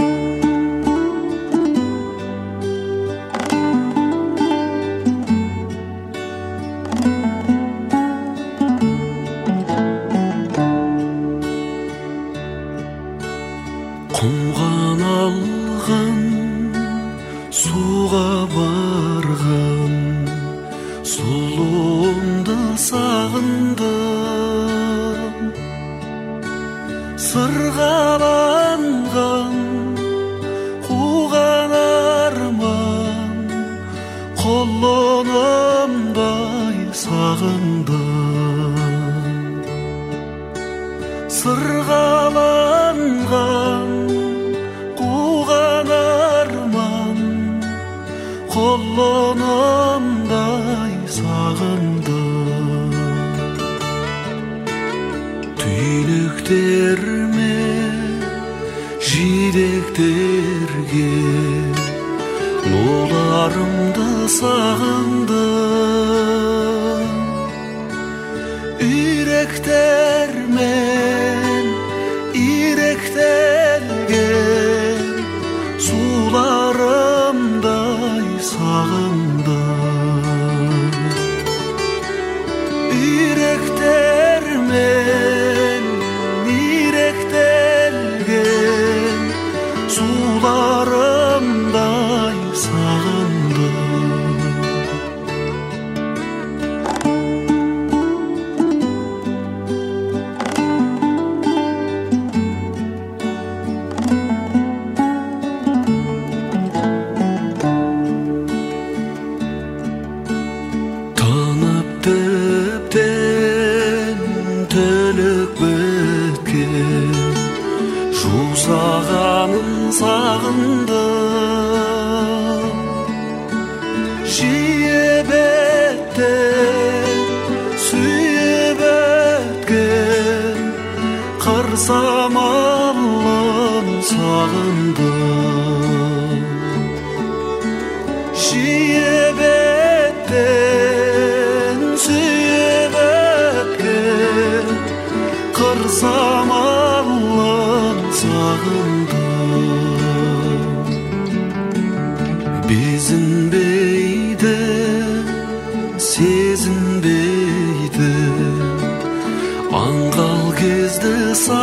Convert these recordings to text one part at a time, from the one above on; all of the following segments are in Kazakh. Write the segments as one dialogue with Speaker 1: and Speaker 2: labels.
Speaker 1: Құмған алған, суға барған, сұлуымды сағындым. Сырғаланған, қуған арман, құлынымдай сағындым. Сырғаланған, құлынымдай сағындым. Түйнектерме жидектерге нуларымды сағындым. Үйректермен иректелген суларымдай сағындым. Үйректермен иректелген суларымдай сағындым. Жусағанын сағындым. Жиі беттен сүйіп өткен қыр самалын сағындым. Жиі беттен сүйіп өткен қыр самалын сағындым. Безінбейді, сезінбейді, аңғал кезді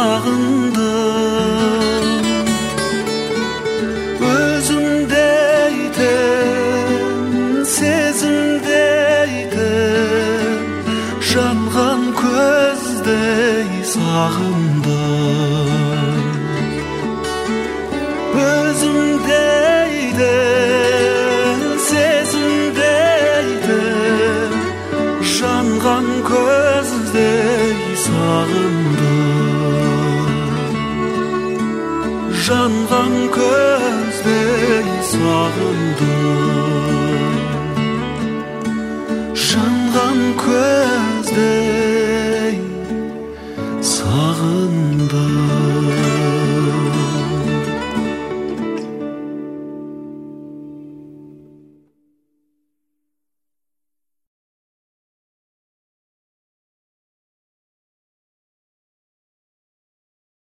Speaker 1: сағындым. Өзімдейтін, сезімдейтін, жанған көздей сағындым. Өзімдейді, сезімдейді, жанған көздей сағындым. Жанған көздей сағындым. Жанған көздей